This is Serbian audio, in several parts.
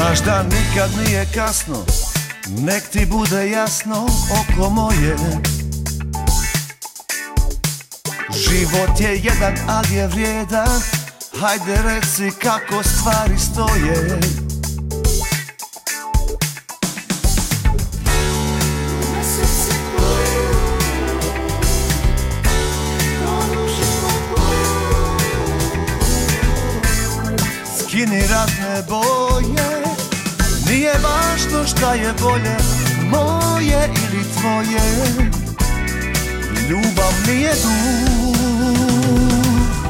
Znaš da nikad nije kasno, nek ti bude jasno oko moje. Život je jedan, ali je vrijedan, hajde reci kako stvari stoje. Skini ratne boje, nije važno šta je bolje, moje ili tvoje. Ljubav nije dug.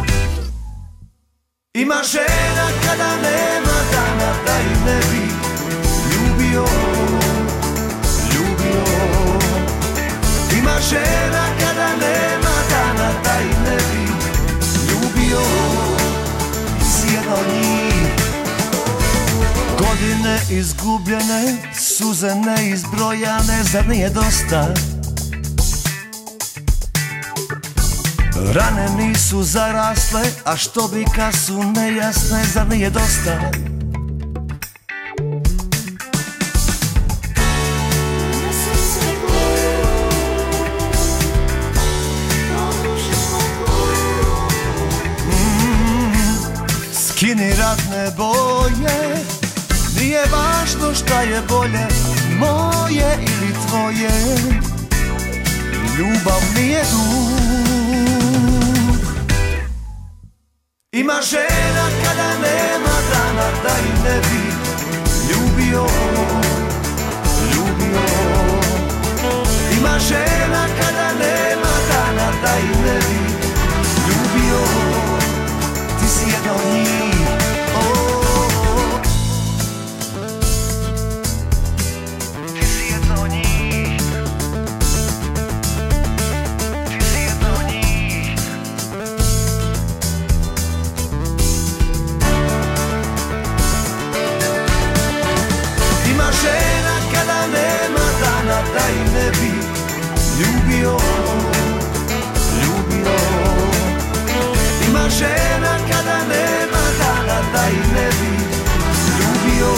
Ima žena kada nema dana da ih ne bi ljubio, ljubio. Ima žena kada nema dana da ih ne bi ljubio. Si jedna od njih. Godine izgubljene, suze neizbrojane, zar nije dosta? Rane nisu zarasle, a što bi kad su nejasne, zar nije dosta? Skini ratne boje, nije važno šta je bolje, moje ili tvoje. Ljubav nije dug. Ima žena kada nema dana da ih ne bi ljubio, ljubio. Ima žena kada nema dana da ih ne bi ljubio. Ti si jedna od njih. Da ih ne bi ljubio, ljubio. Ima žena kada nema dana da ih ne bi ljubio.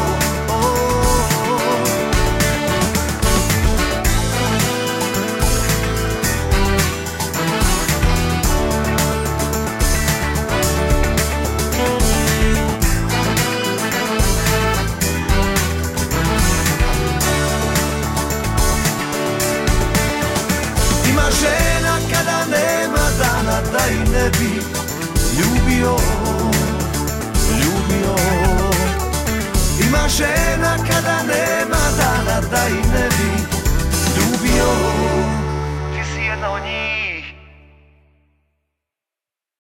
Žena kada nema dana da ih ne bi ljubio, ljubio. Ima žena kada nema dana